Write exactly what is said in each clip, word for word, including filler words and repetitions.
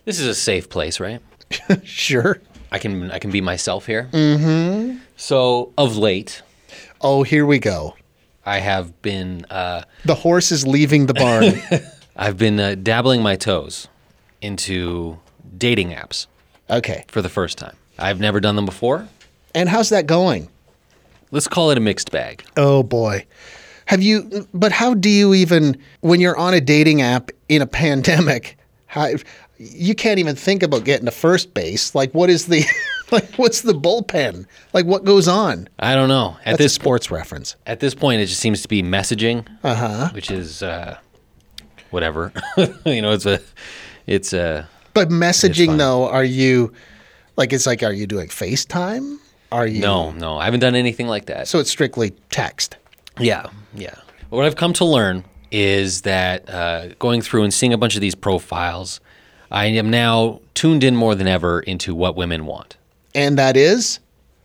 This is a safe place, right? Sure. I can I can be myself here. Mm-hmm. So of late, Oh, here we go. I have been uh, The horse is leaving the barn. I've been uh, dabbling my toes into dating apps Okay. for the first time. I've never done them before. And how's that going? Let's call it a mixed bag. Oh, boy. Have you, but how do you even, when you're on a dating app in a pandemic, how, you can't even think about getting to first base. Like, what is the, like, what's the bullpen? Like, what goes on? I don't know. At That's this a sports reference. At this point, it just seems to be messaging, Uh-huh. which is uh, whatever. you know, it's a, it's a. But It's messaging, fine. though, are you, like, it's like, are you doing FaceTime? Are you? No, no, I haven't done anything like that. So it's strictly text. Yeah, yeah. What I've come to learn is that uh, going through and seeing a bunch of these profiles, I am now tuned in more than ever into what women want. And that is?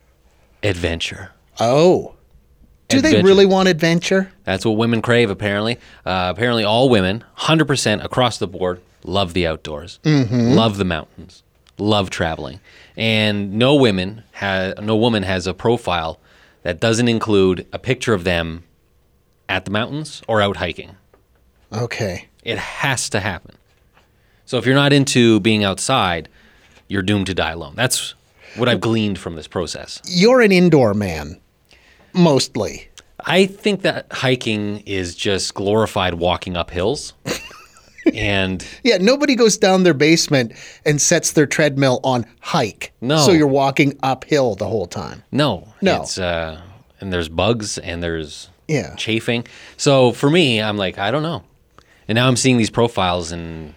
Adventure. Oh. Do they Adventure. really want adventure? That's what women crave, apparently. Uh, apparently, all women, one hundred percent across the board, love the outdoors, Mm-hmm. love the mountains, love traveling. And no women ha- no woman has a profile that doesn't include a picture of them at the mountains or out hiking. Okay. It has to happen. So if you're not into being outside, you're doomed to die alone. That's what I've gleaned from this process. You're an indoor man, mostly. I think that hiking is just glorified walking up hills. And Yeah, nobody goes down their basement and sets their treadmill on hike. No. So you're walking uphill the whole time. no, No. it's uh, and there's bugs and there's Yeah. chafing. So for me, I'm like, I don't know. And now I'm seeing these profiles and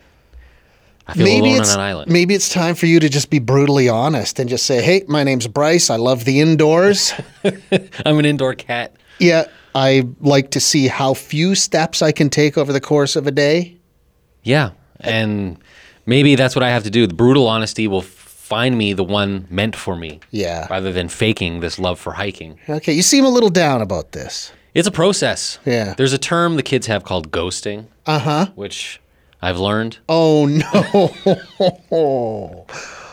I feel Maybe alone it's on an island. maybe it's time for you to just be brutally honest and just say, "Hey, my name's Bryce. I love the indoors. I'm an indoor cat. Yeah, I like to see how few steps I can take over the course of a day." Yeah. And maybe that's what I have to do. The brutal honesty will find me the one meant for me. Yeah. Rather than faking this love for hiking. Okay, you seem a little down about this. It's a process. Yeah. There's a term the kids have called ghosting, Uh-huh. which I've learned. Oh no.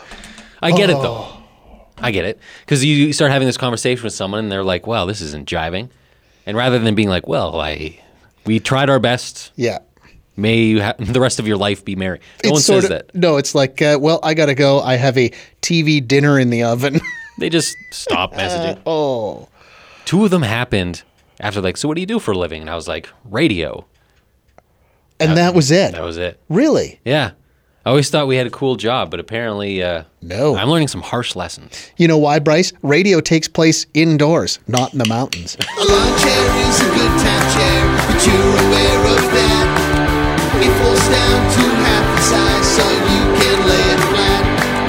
I get it though. I get it. Because you you start having this conversation with someone and they're like, well, this isn't jiving. And rather than being like, well, I we tried our best. Yeah. May you ha- the rest of your life be merry. No one sort says of, that. No, it's like, uh, well, I got to go. I have a T V dinner in the oven. They just stop messaging. Oh. Two of them happened after like, so what do you do for a living? And I was like, radio. And that was it. That was it. Really? Yeah. I always thought we had a cool job, but apparently uh, No. I'm learning some harsh lessons. You know why, Bryce? Radio takes place indoors, not in the mountains. A lawn chair is a good time chair, but you're aware of that. It falls down to half the size so you can lay it flat.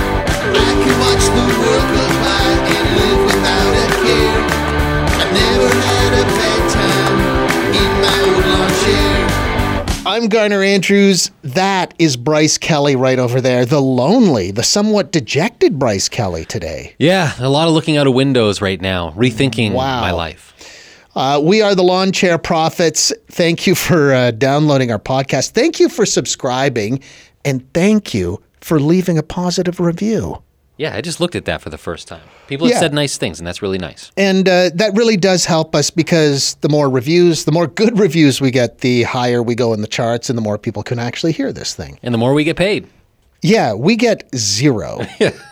I can watch the world go by and live without a care. I've never had a bad time in my old lawn chair. I'm Garner Andrews. That is Bryce Kelly right over there. The lonely, the somewhat dejected Bryce Kelly today. Yeah, a lot of looking out of windows right now, rethinking Wow. my life. Uh, we are the Lawn Chair Prophets. Thank you for uh, downloading our podcast. Thank you for subscribing. And thank you for leaving a positive review. Yeah, I just looked at that for the first time. People have Yeah. said nice things, and that's really nice. And uh, that really does help us because the more reviews, the more good reviews we get, the higher we go in the charts and the more people can actually hear this thing. And the more we get paid. Yeah, we get zero.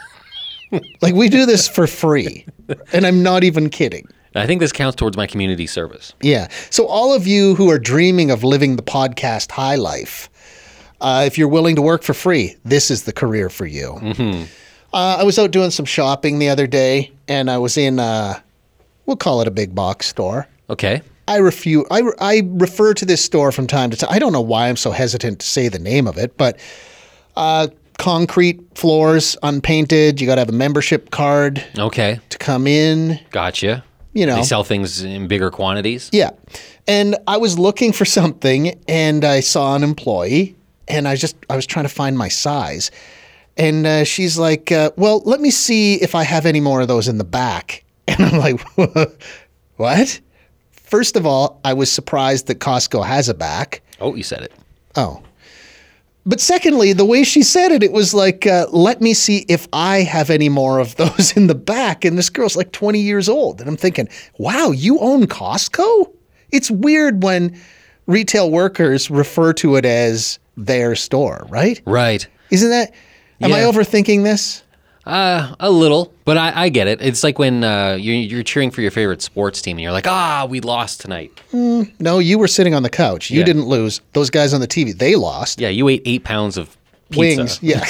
Like we do this for free. And I'm not even kidding. I think this counts towards my community service. Yeah. So all of you who are dreaming of living the podcast high life, uh, if you're willing to work for free, this is the career for you. Mm-hmm. Uh, I was out doing some shopping the other day, and I was in, uh, we'll call it a big box store. Okay. I refuse. I, I refer to this store from time to time. I don't know why I'm so hesitant to say the name of it, but uh, concrete floors, unpainted. You got to have a membership card Okay. to come in. Gotcha. You know. They sell things in bigger quantities. Yeah. And I was looking for something and I saw an employee and I just, I was trying to find my size. And uh, she's like, uh, well, let me see if I have any more of those in the back. And I'm like, what? First of all, I was surprised that Costco has a back. Oh, you said it. Oh. But secondly, the way she said it, it was like, uh, let me see if I have any more of those in the back. And this girl's like twenty years old. And I'm thinking, wow, you own Costco? It's weird when retail workers refer to it as their store, right? Right. Isn't that, am I Yeah. overthinking this? Uh, a little, but I, I get it. It's like when uh, you're, you're cheering for your favorite sports team and you're like, ah, we lost tonight. No, you were sitting on the couch. You Yeah. didn't lose. Those guys on the T V, they lost. Yeah, you ate eight pounds of pizza. Wings. Yeah.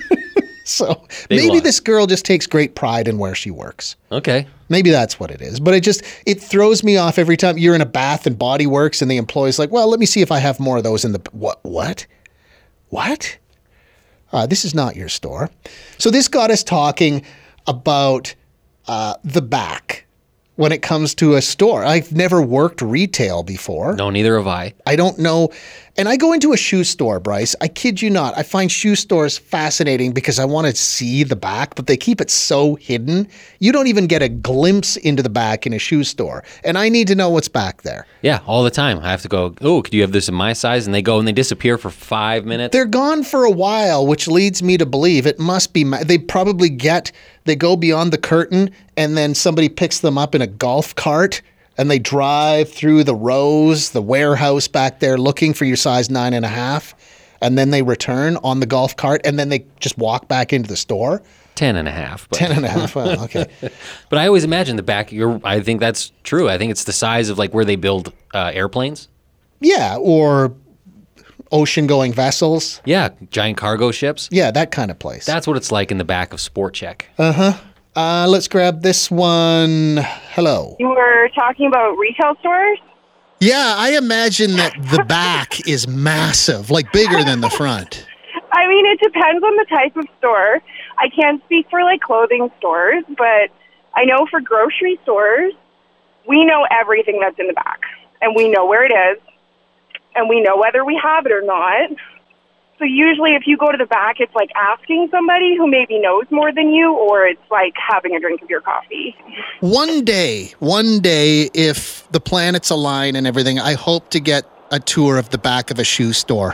So They maybe lost. this girl just takes great pride in where she works. Okay. Maybe that's what it is. But it just, it throws me off every time you're in a Bath and Body Works and the employee's like, well, let me see if I have more of those in the, what, what? What? Uh, this is not your store. So this got us talking about uh, the back when it comes to a store. I've never worked retail before. No, neither have I. I don't know. And I go into a shoe store, Bryce. I kid you not. I find shoe stores fascinating because I want to see the back, but they keep it so hidden. You don't even get a glimpse into the back in a shoe store. And I need to know what's back there. Yeah, all the time. I have to go, oh, could you have this in my size? And they go and they disappear for five minutes. They're gone for a while, which leads me to believe it must be, ma- they probably get, they go beyond the curtain and then somebody picks them up in a golf cart and they drive through the rows, the warehouse back there looking for your size nine and a half. And then they return on the golf cart and then they just walk back into the store. Ten and a half. But, Ten and a half. Well, okay. but I always imagine the back, you're, I think that's true. I think it's the size of like where they build uh, airplanes. Yeah. Or ocean going vessels. Yeah, giant cargo ships. Yeah. That kind of place. That's what it's like in the back of Sport Check. Uh, let's grab this one. Hello. You were talking about retail stores? Yeah, I imagine that the back is massive, like bigger than the front. I mean, it depends on the type of store. I can't speak for, like, clothing stores, but I know for grocery stores, we know everything that's in the back, and we know where it is, and we know whether we have it or not. So usually if you go to the back, it's like asking somebody who maybe knows more than you, or it's like having a drink of your coffee. One day, one day, if the planets align and everything, I hope to get a tour of the back of a shoe store.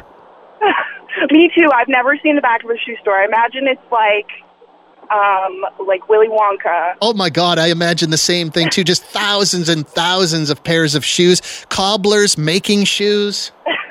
Me too. I've never seen the back of a shoe store. I imagine it's like, um, like Willy Wonka. Oh my God, I imagine the same thing too. Just thousands and thousands of pairs of shoes. Cobblers making shoes.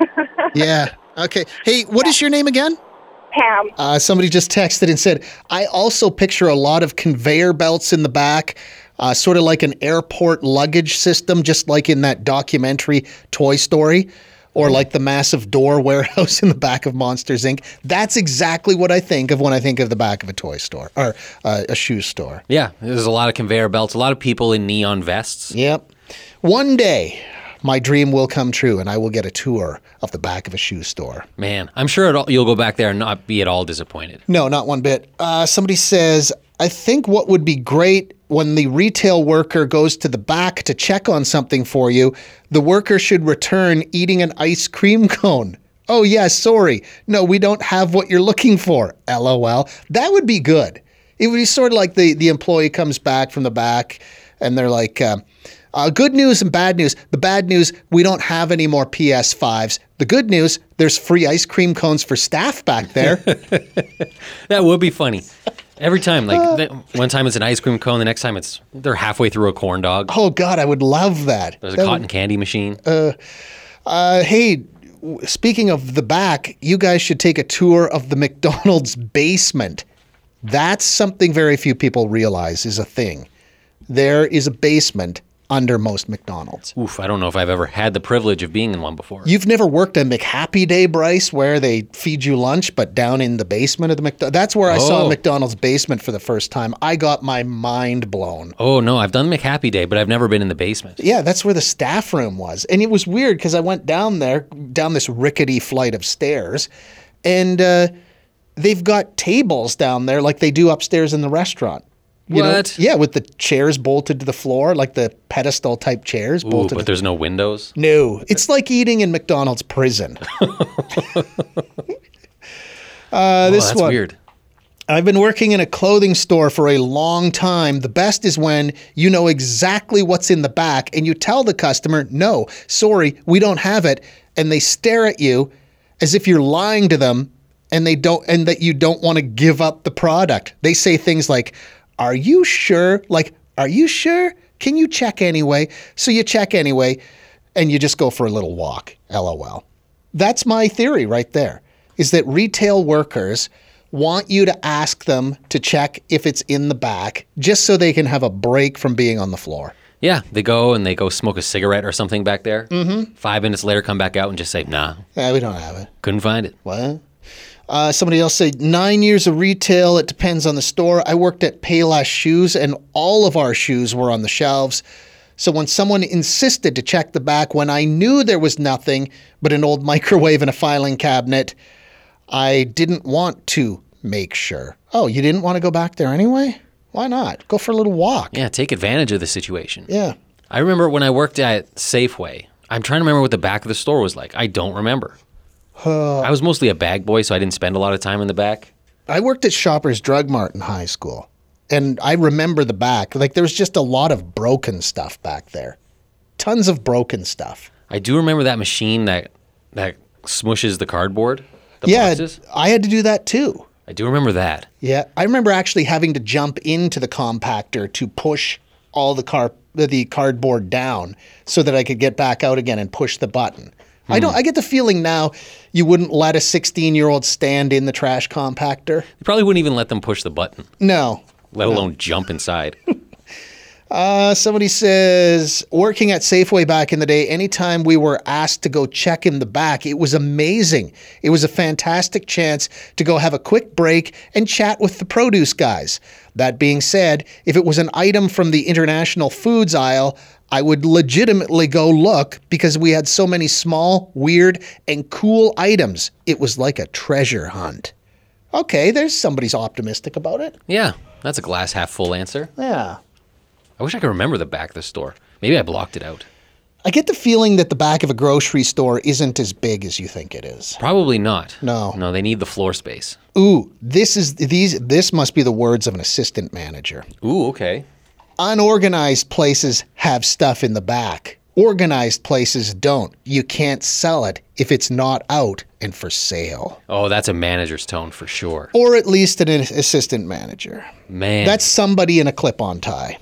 Yeah. Okay. Hey, what is your name again? Pam. Uh, somebody just texted and said, I also picture a lot of conveyor belts in the back, uh, sort of like an airport luggage system, just like in that documentary Toy Story, or like the massive door warehouse in the back of Monsters, Incorporated. That's exactly what I think of when I think of the back of a toy store or uh, a shoe store. Yeah, there's a lot of conveyor belts, a lot of people in neon vests. Yep. One day, my dream will come true, and I will get a tour of the back of a shoe store. Man, I'm sure it all, you'll go back there and not be at all disappointed. No, not one bit. Uh, somebody says, I think what would be great when the retail worker goes to the back to check on something for you, the worker should return eating an ice cream cone. Oh, yeah, sorry. No, we don't have what you're looking for. LOL. That would be good. It would be sort of like the, the employee comes back from the back and they're like, uh, uh, good news and bad news. The bad news, we don't have any more P S fives. The good news, there's free ice cream cones for staff back there. That would be funny. Every time, like th- one time it's an ice cream cone, the next time it's they're halfway through a corn dog. Oh, God, I would love that. There's a That cotton would- candy machine. Uh, hey, w- speaking of the back, you guys should take a tour of the McDonald's basement. That's something very few people realize is a thing. There is a basement under most McDonald's. Oof, I don't know if I've ever had the privilege of being in one before. You've never worked a McHappy Day, Bryce, where they feed you lunch, but down in the basement of the McDonald's. That's where I saw Oh. a McDonald's basement for the first time. I got my mind blown. Oh, no, I've done McHappy Day, but I've never been in the basement. Yeah, that's where the staff room was. And it was weird because I went down there, down this rickety flight of stairs, and uh, they've got tables down there like they do upstairs in the restaurant. You know? What? Yeah, with the chairs bolted to the floor, like the pedestal type chairs Ooh, bolted. but to- there's no windows. No, it's like eating in McDonald's prison. uh, Oh, this that's one. weird. I've been working in a clothing store for a long time. The best is when you know exactly what's in the back and you tell the customer, no, sorry, we don't have it. And they stare at you as if you're lying to them and they don't, and that you don't want to give up the product. They say things like, "Are you sure?" Like, "Are you sure? Can you check anyway?" So you check anyway, and you just go for a little walk. LOL. That's my theory right there, is that retail workers want you to ask them to check if it's in the back just so they can have a break from being on the floor. Yeah, they go and they go smoke a cigarette or something back there. Mm-hmm. Five minutes later, come back out and just say, nah, Yeah, we don't have it. couldn't find it. What? Uh, somebody else said, nine years of retail, it depends on the store. I worked at Payless Shoes, and all of our shoes were on the shelves. So when someone insisted to check the back when I knew there was nothing but an old microwave and a filing cabinet, I didn't want to make sure. Oh, you didn't want to go back there anyway? Why not? Go for a little walk. Yeah, take advantage of the situation. Yeah. I remember when I worked at Safeway, I'm trying to remember what the back of the store was like. I don't remember. I was mostly a bag boy, so I didn't spend a lot of time in the back. I worked at Shoppers Drug Mart in high school, and I remember the back. Like, there was just a lot of broken stuff back there. Tons of broken stuff. I do remember that machine that that smushes the cardboard, the yeah, boxes. I had to do that too. I do remember that. Yeah, I remember actually having to jump into the compactor to push all the car the cardboard down so that I could get back out again and push the button. I don't. I get the feeling now you wouldn't let a sixteen-year-old stand in the trash compactor. You probably wouldn't even let them push the button, No. let alone jump inside. Uh, somebody says, working at Safeway back in the day, anytime we were asked to go check in the back, it was amazing. It was a fantastic chance to go have a quick break and chat with the produce guys. That being said, if it was an item from the international foods aisle, I would legitimately go look because we had so many small, weird, and cool items. It was like a treasure hunt. Okay, there's somebody's optimistic about it. Yeah, that's a glass half full answer. Yeah. I wish I could remember the back of the store. Maybe I blocked it out. I get the feeling that the back of a grocery store isn't as big as you think it is. Probably not. No. No, they need the floor space. Ooh, this is these this must be the words of an assistant manager. Ooh, okay. Unorganized places have stuff in the back. Organized places don't. You can't sell it if it's not out and for sale. Oh, that's a manager's tone for sure. Or at least an assistant manager. Man. That's somebody in a clip-on tie.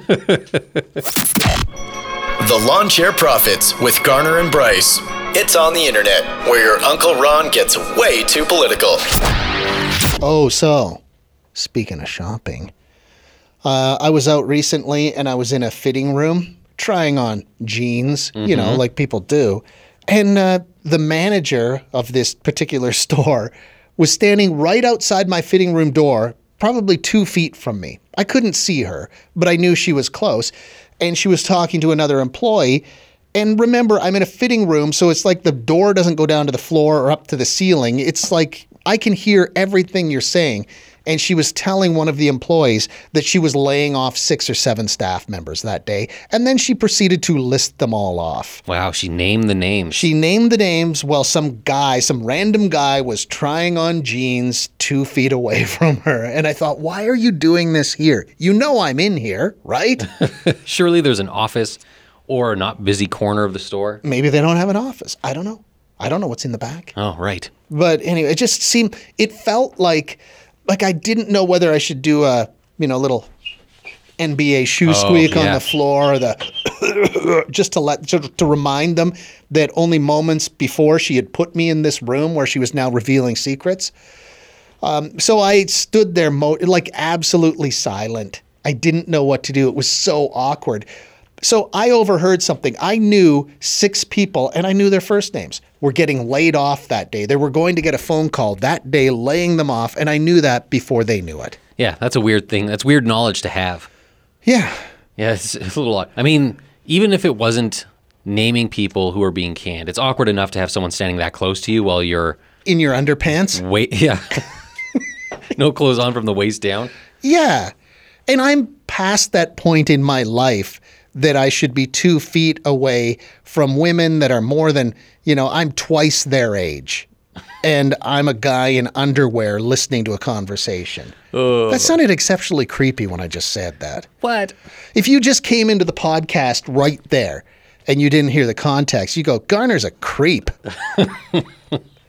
The Lawn Chair Profits with Garner and Bryce. It's on the internet, where your Uncle Ron gets way too political. Oh, so, speaking of shopping, uh, I was out recently and I was in a fitting room trying on jeans, mm-hmm. you know, like people do. And uh, the manager of this particular store was standing right outside my fitting room door, probably two feet from me. I couldn't see her, but I knew she was close. And she was talking to another employee. And remember, I'm in a fitting room, so it's like the door doesn't go down to the floor or up to the ceiling. It's like I can hear everything you're saying. And she was telling one of the employees that she was laying off six or seven staff members that day. And then she proceeded to list them all off. Wow, she named the names. She named the names while some guy, some random guy was trying on jeans two feet away from her. And I thought, why are you doing this here? You know I'm in here, right? Surely there's an office or a not busy corner of the store. Maybe they don't have an office. I don't know. I don't know what's in the back. Oh, right. But anyway, it just seemed, it felt like... Like I didn't know whether I should do a, you know, little N B A shoe Oh, squeak on yeah. the floor or the, just to let, to, to remind them that only moments before she had put me in this room where she was now revealing secrets. Um, so I stood there mo- like absolutely silent. I didn't know what to do. It was so awkward. So I overheard something. I knew six people, and I knew their first names, were getting laid off that day. They were going to get a phone call that day laying them off, and I knew that before they knew it. Yeah, that's a weird thing. That's weird knowledge to have. Yeah. Yeah, it's, it's a little odd. I mean, even if it wasn't naming people who are being canned, it's awkward enough to have someone standing that close to you while you're... In your underpants? Wait, yeah. No clothes on from the waist down. Yeah. And I'm past that point in my life that I should be two feet away from women that are more than, you know, I'm twice their age. And I'm a guy in underwear listening to a conversation. Uh, That sounded exceptionally creepy when I just said that. What? If you just came into the podcast right there and you didn't hear the context, you go, Garner's a creep.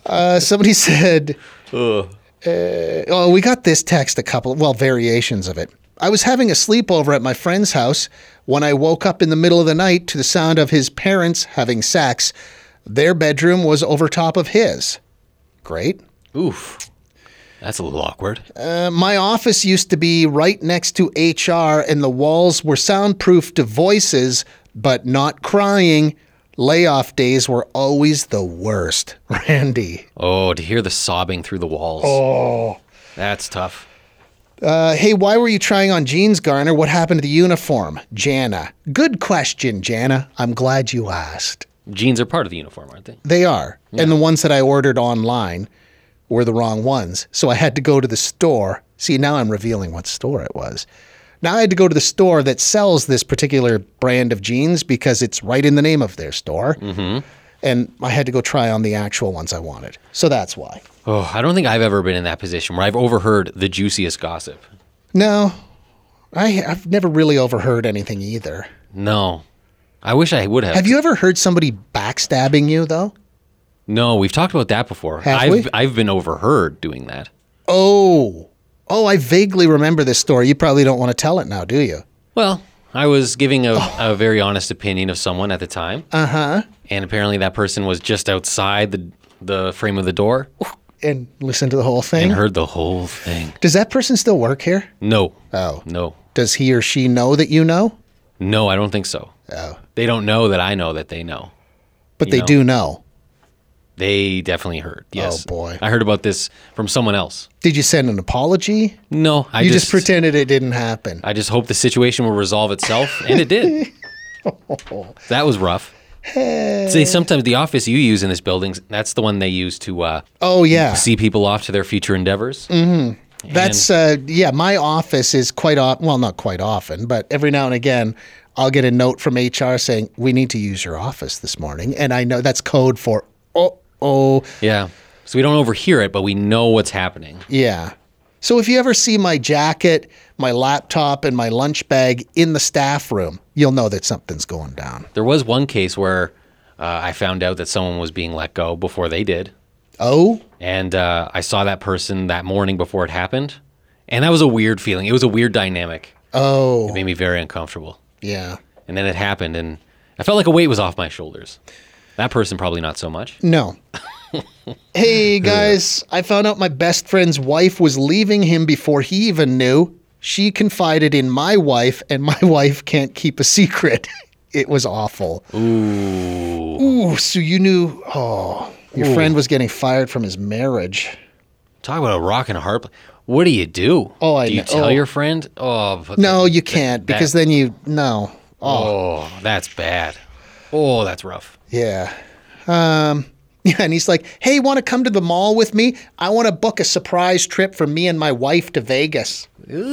Uh, somebody said, uh, oh, we got this text, a couple, well, variations of it. I was having a sleepover at my friend's house when I woke up in the middle of the night to the sound of his parents having sex. Their bedroom was over top of his. Great. Oof. That's a little awkward. Uh, my office used to be right next to H R, and the walls were soundproof to voices, but not crying. Layoff days were always the worst. Randy. Oh, to hear the sobbing through the walls. Oh. That's tough. Uh, hey, why were you trying on jeans, Garner? What happened to the uniform? Jana. Good question, Jana. I'm glad you asked. Jeans are part of the uniform, aren't they? They are. Yeah. And the ones that I ordered online were the wrong ones. So I had to go to the store. See, now I'm revealing what store it was. Now I had to go to the store that sells this particular brand of jeans because it's right in the name of their store. Mm-hmm. And I had to go try on the actual ones I wanted. So that's why. Oh, I don't think I've ever been in that position where I've overheard the juiciest gossip. No, I, I've never really overheard anything either. No. I wish I would have. Have you ever heard somebody backstabbing you, though? No, we've talked about that before. Have I've, we? I've been overheard doing that. Oh. Oh, I vaguely remember this story. You probably don't want to tell it now, do you? Well, I was giving a, oh. a very honest opinion of someone at the time. Uh-huh. And apparently that person was just outside the the frame of the door. And listened to the whole thing? And heard the whole thing. Does that person still work here? No. Oh. No. Does he or she know that you know? No, I don't think so. Oh. They don't know that I know that they know. But you they know? do know. They definitely heard, yes. Oh, boy. I heard about this from someone else. Did you send an apology? No. I you just, just pretended it didn't happen. I just hoped the situation will resolve itself, and it did. That was rough. Hey. See, sometimes the office you use in this building, that's the one they use to uh, oh, yeah. see people off to their future endeavors. Mm-hmm. That's, uh, yeah, my office is quite often, well, not quite often, but every now and again, I'll get a note from H R saying, we need to use your office this morning. And I know that's code for, oh, oh. Yeah. So we don't overhear it, but we know what's happening. Yeah. So if you ever see my jacket, my laptop, and my lunch bag in the staff room, you'll know that something's going down. There was one case where uh, I found out that someone was being let go before they did. Oh? And uh, I saw that person that morning before it happened. And that was a weird feeling. It was a weird dynamic. Oh. It made me very uncomfortable. Yeah. And then it happened, and I felt like a weight was off my shoulders. That person probably not so much. No. Hey, guys, I found out my best friend's wife was leaving him before he even knew. She confided in my wife, and my wife can't keep a secret. It was awful. Ooh. Ooh, so you knew, oh, your Ooh. friend was getting fired from his marriage. Talk about a rock and a hard place. What do you do? Oh, I Do you know. tell oh. your friend? Oh, but No, the, you can't, that, because then you, no. Oh. oh, that's bad. Oh, that's rough. Yeah. Um... Yeah, and he's like, hey, want to come to the mall with me? I want to book a surprise trip for me and my wife to Vegas.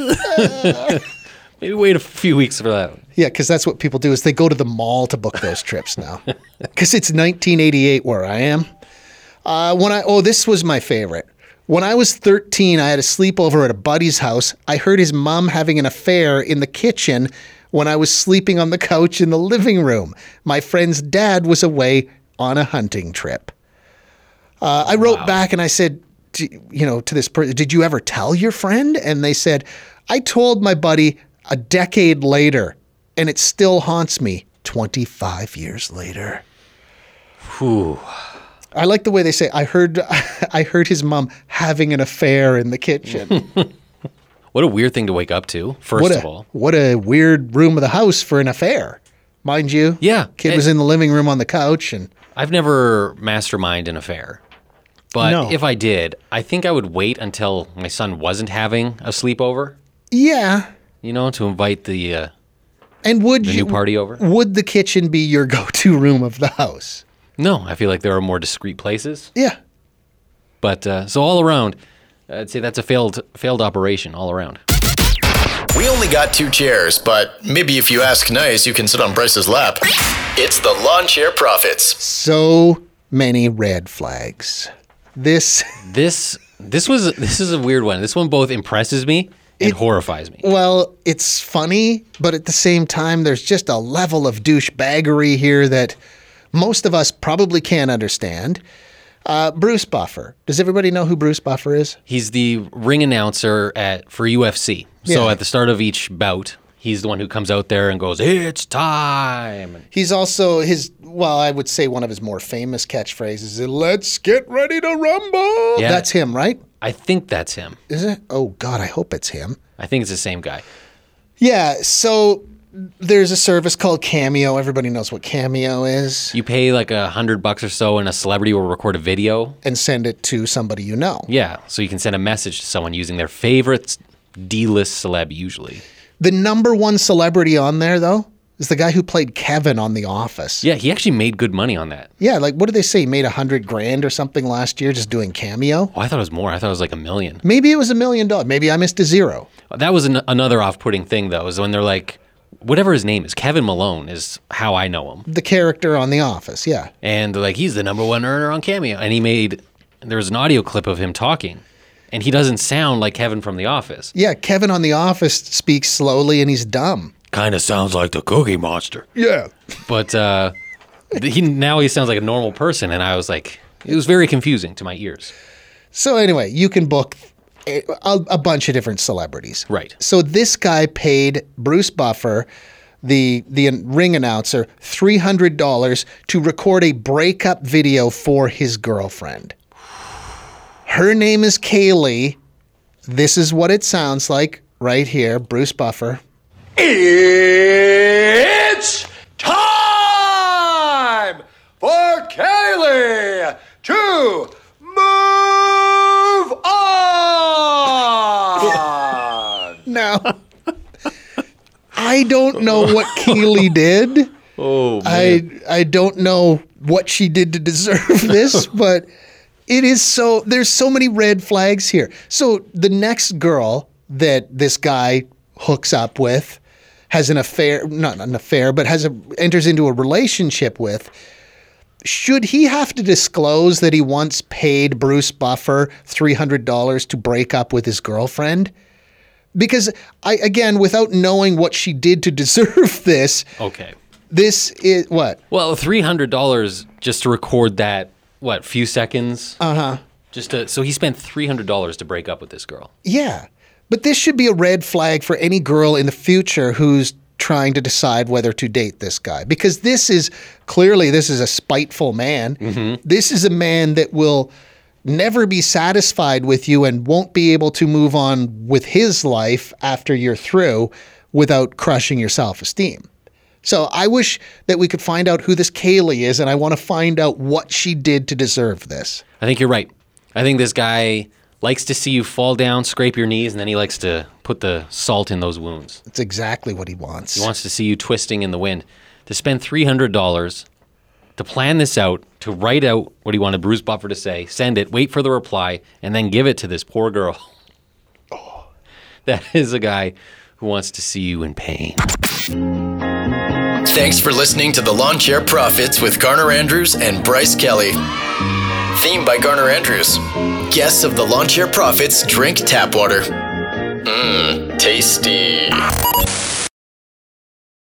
Maybe wait a few weeks for that. Yeah, because that's what people do is they go to the mall to book those trips now. Because it's nineteen eighty-eight where I am. Uh, when I Oh, this was my favorite. When I was thirteen, I had a sleepover at a buddy's house. I heard his mom having an affair in the kitchen when I was sleeping on the couch in the living room. My friend's dad was away on a hunting trip. Uh, I wrote Wow. back and I said, you know, to this person, did you ever tell your friend? And they said, I told my buddy a decade later, and it still haunts me twenty-five years later. Whew. I like the way they say, I heard I heard his mom having an affair in the kitchen. What a weird thing to wake up to, first what of a, all. What a weird room of the house for an affair. Mind you, Yeah. kid it- was in the living room on the couch. And I've never masterminded an affair. But No. if I did, I think I would wait until my son wasn't having a sleepover, yeah. you know, to invite the uh, And would the you, new party over. would the kitchen be your go-to room of the house? No, I feel like there are more discreet places. Yeah. But uh, so all around, I'd say that's a failed failed operation all around. We only got two chairs, but maybe if you ask nice, you can sit on Bryce's lap. It's the Lawn Chair Prophets. So many red flags. This, This this was this is a weird one. This one both impresses me and It- horrifies me. well, it's funny, but at the same time, there's just a level of douchebaggery here that most of us probably can't understand. Uh, Bruce Buffer. Does everybody know who Bruce Buffer is? He's the ring announcer at for U F C. So Yeah. at the start of each bout, he's the one who comes out there and goes, "It's time." He's also his, well, I would say one of his more famous catchphrases is, "Let's get ready to rumble." Yeah. That's him, right? I think that's him. Is it? Oh, God, I hope it's him. I think it's the same guy. Yeah, so there's a service called Cameo. Everybody knows what Cameo is. You pay like a hundred bucks or so, and a celebrity will record a video. And send it to somebody you know. Yeah, so you can send a message to someone using their favorite D-list celeb usually. The number one celebrity on there, though, is the guy who played Kevin on The Office. Yeah, he actually made good money on that. Yeah, like what did they say? He made a hundred grand or something last year just doing Cameo. Oh, I thought it was more. I thought it was like a million. Maybe it was a million dollars. Maybe I missed a zero. That was an- another off-putting thing, though, is when they're like, whatever his name is, Kevin Malone is how I know him. The character on The Office, yeah. And they're like, he's the number one earner on Cameo. And he made, there was an audio clip of him talking. And he doesn't sound like Kevin from The Office. Yeah, Kevin on The Office speaks slowly and he's dumb. Kind of sounds like the Cookie Monster. Yeah. But uh, he now he sounds like a normal person. And I was like, it was very confusing to my ears. So anyway, you can book a, a, a bunch of different celebrities. Right. So this guy paid Bruce Buffer, the the ring announcer, three hundred dollars to record a breakup video for his girlfriend. Her name is Kaylee. This is what it sounds like right here. Bruce Buffer. It's time for Kaylee to move on. Now, I don't know what Kaylee did. Oh, I I don't know what she did to deserve this, but it is so, there's so many red flags here. So the next girl that this guy hooks up with, has an affair, not an affair, but has a, enters into a relationship with, should he have to disclose that he once paid Bruce Buffer three hundred dollars to break up with his girlfriend? Because I, again, without knowing what she did to deserve this, okay. this is what? Well, three hundred dollars just to record that, what, few seconds? Uh-huh. Just to, so he spent three hundred dollars to break up with this girl. Yeah. But this should be a red flag for any girl in the future who's trying to decide whether to date this guy. Because this is, clearly, this is a spiteful man. Mm-hmm. This is a man that will never be satisfied with you and won't be able to move on with his life after you're through without crushing your self-esteem. So I wish that we could find out who this Kaylee is, and I want to find out what she did to deserve this. I think you're right. I think this guy likes to see you fall down, scrape your knees, and then he likes to put the salt in those wounds. That's exactly what he wants. He wants to see you twisting in the wind. To spend three hundred dollars to plan this out, to write out what he wanted Bruce Buffer to say, send it, wait for the reply, and then give it to this poor girl. Oh. That is a guy who wants to see you in pain. Thanks for listening to the Lawn Chair Profits with Garner Andrews and Bryce Kelly. Theme by Garner Andrews. Guests of the Lawn Chair Profits drink tap water. Mmm, tasty.